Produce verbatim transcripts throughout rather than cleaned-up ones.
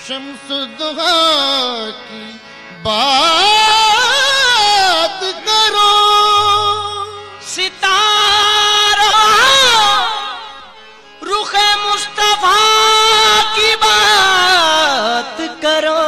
शम्सुद्दुहा की बात करो, सितारा रुखे मुस्तफा की बात करो।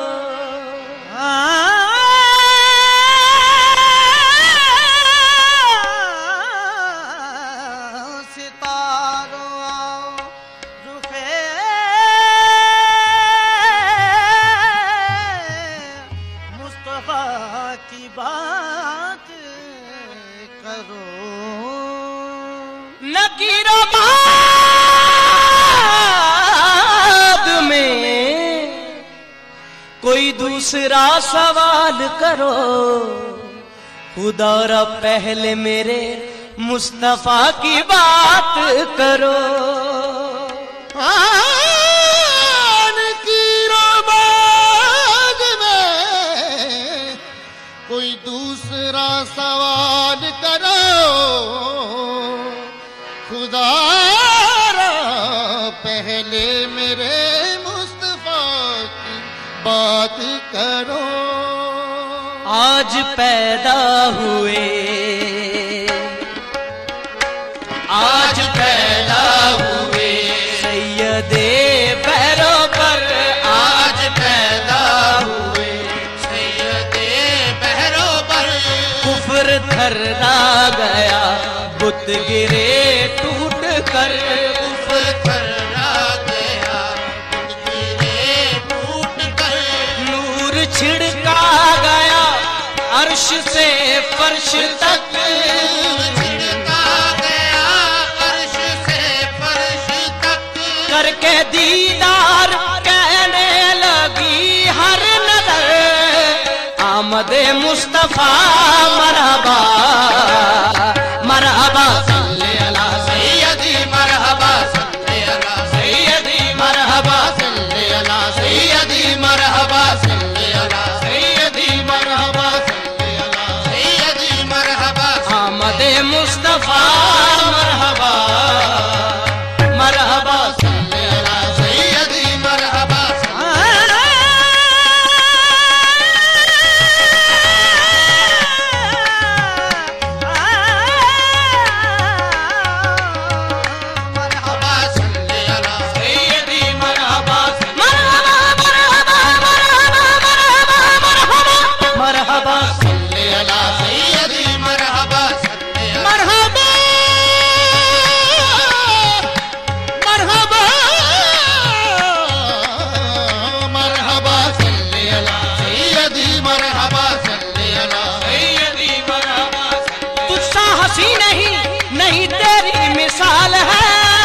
नकीराबाद में कोई दूसरा सवाल करो, खुदा रा पहले मेरे मुस्तफा की बात करो। नकीराबाद में कोई दूसरा सवाल करो, खुदा पहले मेरे मुस्तफा की बात करो। आज पैदा हुए, आज पैदा हुए सैयदे पैरों पर, आज पैदा हुए सैयदे पैरों पर। कुफ्र थर्रा गया बुत गिरे टूट कर, कुफ्र थर्रा गया बुत गिरे टूट कर। नूर छिड़का गया अर्श से फर्श तक, छिड़का गया अर्श से फर्श तक। करके दीदार कहने लगी हर नजर, आमदे मुस्तफा मरहबा मरहबा सल्ले अला सैयदी, मरहबा सल्ले अला सैयदी, मरहबा सल्ले अला सैयदी, मरहबा सल्ले अला सैयदी, मरहबा सल्ले अला सैयदी, मरहबा आमदे मुस्तफा मरहबा मरहबा सल्ले अला सैयदी, मरहबा मिसाल है,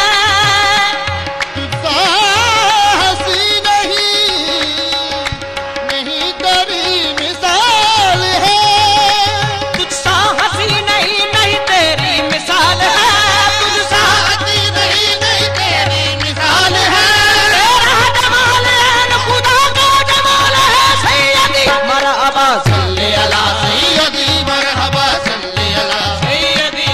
हंसी नहीं नहीं तेरी मिसाल है, तुझसा हंसी नहीं नहीं तेरी मिसाल है, तुझसा हंसी नहीं नहीं तेरी मिसाल है। तेरा जमाल है खुदा का जमाल है सैयदी, मरहबा सल्ले अला सैयदी, मरहबा सल्ले अला सैयदी,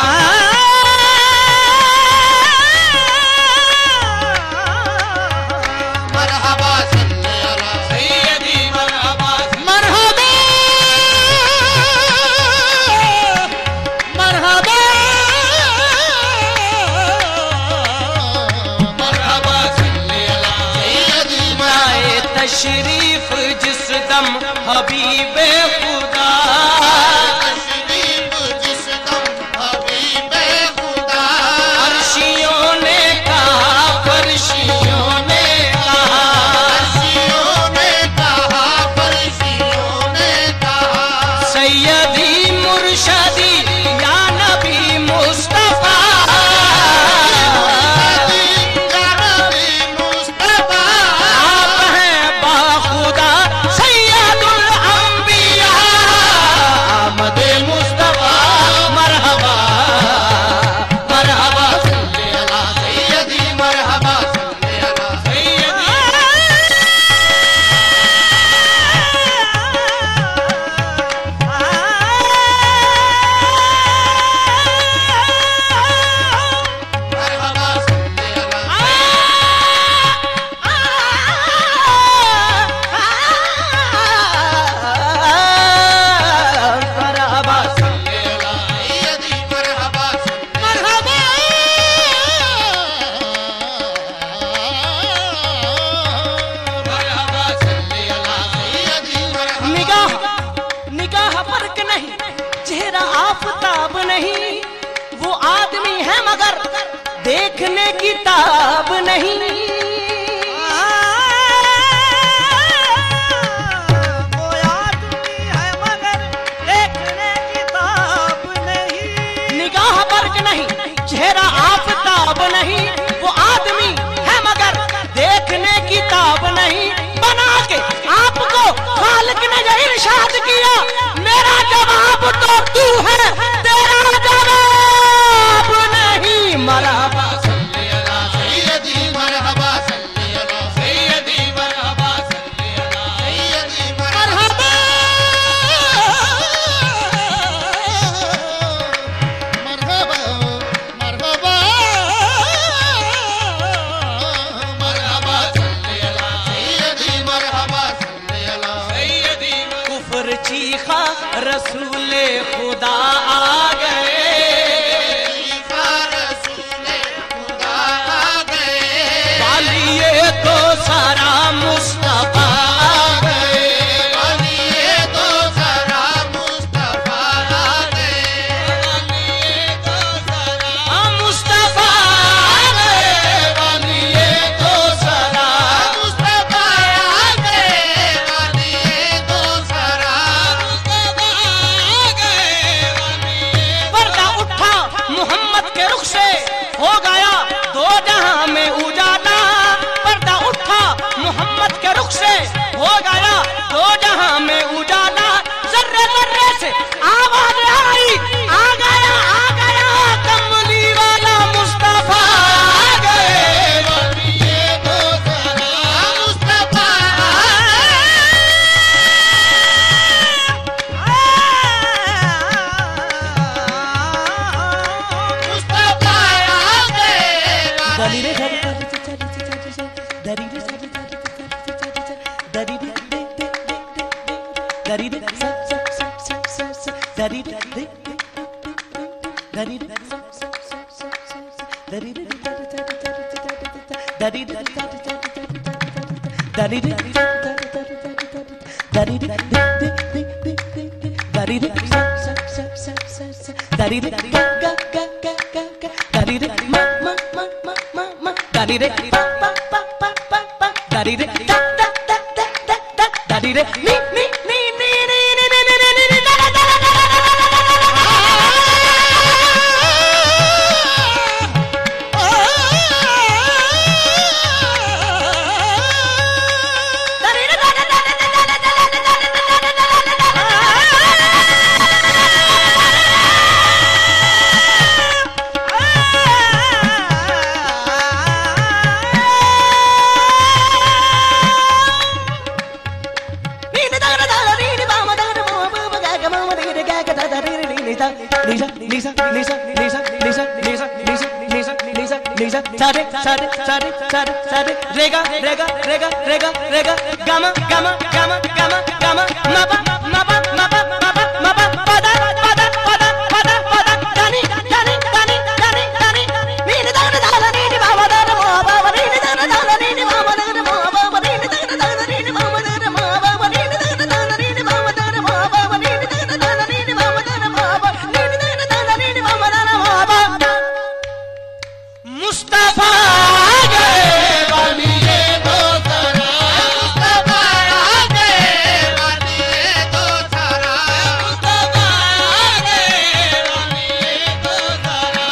तशरीफ जिस दम हबीबे खुदा, तशरीफ जिस दम हबीबे खुदा। अर्शियों ने कहा फर्शियों ने कहा, अर्शियों ने कहा फर्शियों ने कहा। सैयदी मुर्शदी या नबी मुस्तफा, खुदा सैयदुल अंबिया। देखने की ताब नहीं। वो आदमी है मगर देखने की ताब नहीं। निगाह वर्ग नहीं, चेहरा आफताब नहीं। वो आदमी है मगर देखने की ताब नहीं। बना के आपको खालिक ने जो इरशाद किया, मेरा जवाब तो तू है, तेरा जवाब नहीं। मरहबा सल्ली अला सैयदी मरहबा सल्ली अला सैयदी मरहबा सल्ली अला सैयदी मरहबा मरहबा मरहबा मरहबा सल्ली अला सैयदी मरहबा सल्ली अला सैयदी। कुफर चीखा रसूले खुदा आ गए। वालिए तो सारा मुस्तफा आ गए। वालिए तो सारा मुस्तफा आ गए। वालिए तो सारा मुस्तफा आ गए। वालिए तो सारा मुस्तफा आ गए। वालिए तो सारा मुस्तफा आ गए। वालिए पर्दा उठा मोहम्मद के रुख से, हो गया दो जहां में उजाला। पर्दा उठा मोहम्मद के रुख से, हो गया दो जहां में उजाला। जर्रे जर्रे से आवाज आई, आ गया आ गया कमली वाला मुस्तफा आ गए। वालिए तो सारा मुस्तफा मुस्तफा आ गए। दरी रे दरी दरी रे दरी रे दरी रे दरी रे दरी रे दरी रे दरी रे दरी रे दरी रे दरी रे दरी रे गा गा गा गा गा गा दरी रे मा मा मा मा मा मा दरी रे पा पा पा पा पा पा दरी रे दा दा दा दा दा दा दरी रे नी नी नी नी नी नी नी नी नी नी दा दा दा सारे सारे सारे सारे सारे रेगा रेगा रेगा रेगा रेगा गामा गामा गामा गामा गामा माबा माबा माबा माबा माबा पदा पदा पदा पदा पदा दानी दानी दानी दानी दानी नीनी दाना दाना नीनी बाबा दाना बाबा नीनी दाना दाना नीनी बाबा दाना बाबा नीनी दाना दाना नीनी बाबा दाना बाबा नीनी दाना दाना नीनी बाबा दाना बाबा नीनी दाना दाना नीनी बाबा दाना बाबा नीनी दाना दाना नीनी बाबा दाना बाबा। मुस्तफा आ गए। वालिए तो सारा मुस्तफा आ गए। वालिए तो सारा मुस्तफा आ गए। वालिए तो सारा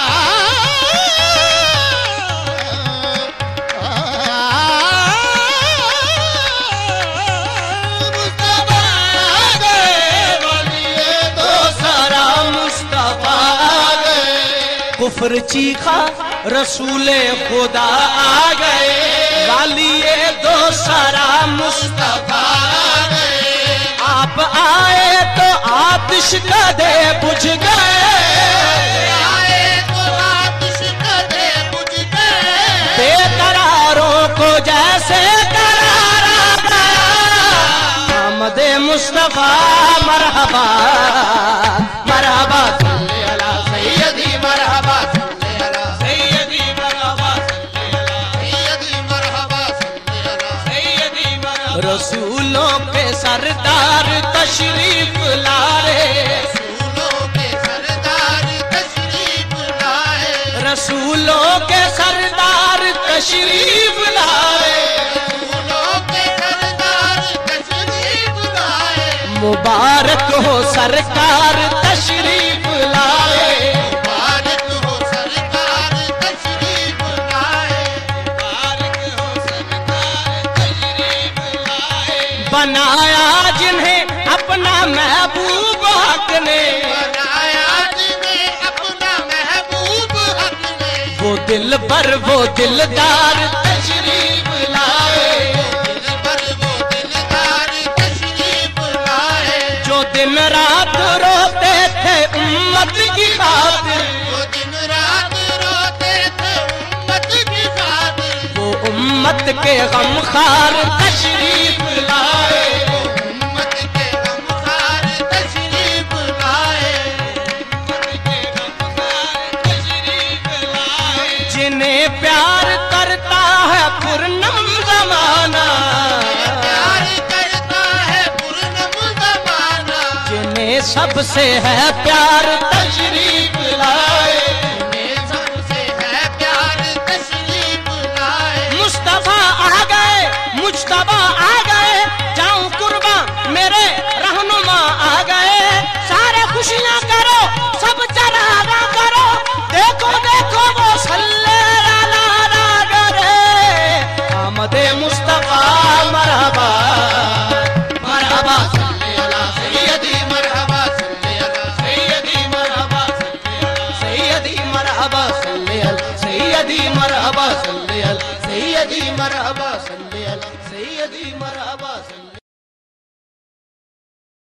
मुस्तफा आ गए। वालिए तो सारा मुस्तफा आ गए। कुफर चीखा रसूले खुदा आ गए। वालिए दो सारा मुस्तफा आ गए। आप आए तो आतिश कदे बुझ गए। आए तो आतिश कदे बुझ गए। बेकरारों को जैसे करारा गया। आमदे मुस्तफा मरहबा मरहबा सल्ली अला सैयदी मरहबा सल्ली अला सैयदी मरहबा सैयदी मरहबा सल्ली अला सैयदी मरहबा। रसूलों के सरदार तशरीफ लाए। रसूलों के सरदार तशरीफ लाए। रसूलों के सरदार तशरीफ लाए, रसूलों के सरदार तशरीफ लाए, मुबारक हो सरकार तशरीफ लाए, मुबारक हो सरकार तशरीफ लाए, मुबारक हो सरकार तशरीफ लाए। बनाया जिन्हें अपना महबूब हक ने, बनाया जिन्हें अपना महबूब हक ने, वो दिल पर वो दिलदार तशरीफ लाए, दिल पर वो दिलदार तशरीफ लाए, जो दिन रात रोते थे उम्मत की खातिर, वो दिन रात रोते थे उम्मत की खातिर, वो उम्मत के गमखार तशरीफ लाए, उम्मत के गमखार तशरीफ लाए, उम्मत के गमखार तशरीफ लाए। जिन्हें प्यार करता है पूर्णम जमाना, प्यार करता है पूर्णम ज़माना, जिन्हें सबसे है प्यार तशरीफ लाए, उन्हें सबसे है प्यार तशरीफ लाए। मुस्तफा आ गए, मुज्तबा आ गए, जाऊं कुर्बा मेरे रहनुमा आ गए, सारे खुशियां करो सब चरागा करो, देखो देखो वो सल्ले अला नागरे, आमदे मुस्तफा मरहबा मरहबा सल्ले अला सैयदी मरहबा सल्ले अला सैयदी मरहबा सैयदी मरहबा सल्ले अल सैयदी मरहबा सल्ले अल सैयदी मरहबा सल्ले अल सैयदी मरहबा सल्ले